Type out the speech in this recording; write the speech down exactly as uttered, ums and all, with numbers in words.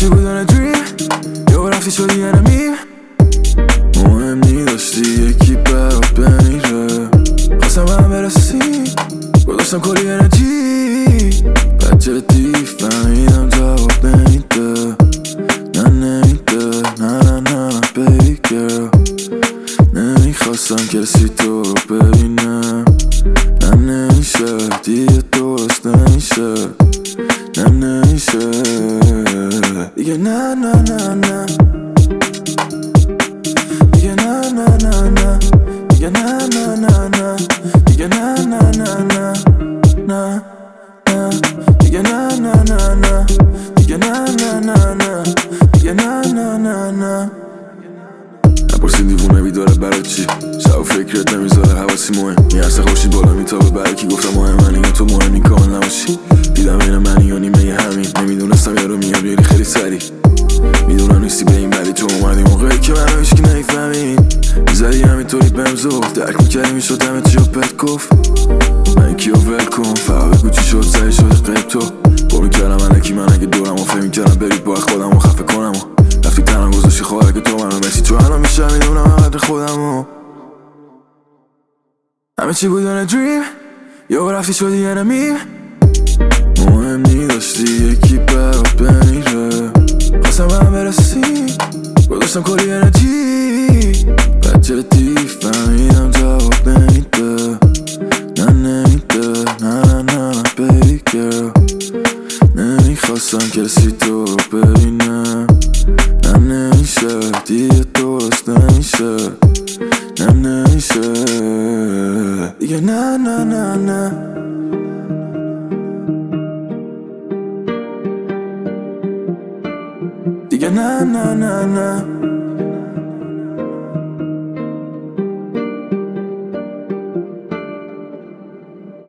چی بودن دریم یا رفتی شدی انمیم مهم نی داشتی یکی برات بمیره خواستم هم برسی گذاشتم کلی انرژی بعد جدی فهمیدم جواب نمیده نه نمیده نه نه نه نه baby girl نمیخواستم کسی تو رو ببینه نه نمیشه دیگه درست نمیشه نه نمیشه دیگه نه نه نه نه دیگه نه نه نه نه دیگه نه نه نه نه دیگه نه نه نه نه نه نه دیگه نه نه نه نه دیگه نه نه نه نه دیگه نه نه نه نه نپرسین دیوونه بیداره برای چی شب و فکرت نمیذاره حواسی مهم میارسه خوشید بالا میتابه برای کی گفتم مهم منی یا تو مهمی کامل نباشی دیدم بین منی یا نیمه همین نمیدونستم یارو میاد بیاری خیلی سری میدونم نیستی به این بدی تو اومدی موقعی که منو هیچکی نمیفهمین میزدی همینطوری بهم زفت درک میکردی میشد همه چی رو بهت گفت من کیو ول کن فقط بگو چی شد سعی شده قیب تو با میکردم الکی من اگه دورم و فهم میکردم برید با خودم و خفه کنم و رفتی تنم گذاشتی خواهر که تو منو مسی تو الان میشه میدونم قدر خودم و همه چی بودن دریم یا رفتی شدی انمیم مهم نی داشتی یکی برات بمیره خواستم هم برسی گذاشتم کلی انرژی بعد جدی فهمیدم جواب نمیده نه نمیده نه نه نه نه baby girl نمیخواستم کسی تو رو ببینه نه نمیشه دیگه درست نمیشه نه نمیشه دیگه نه نه نه نه دیگه نه نه نه نه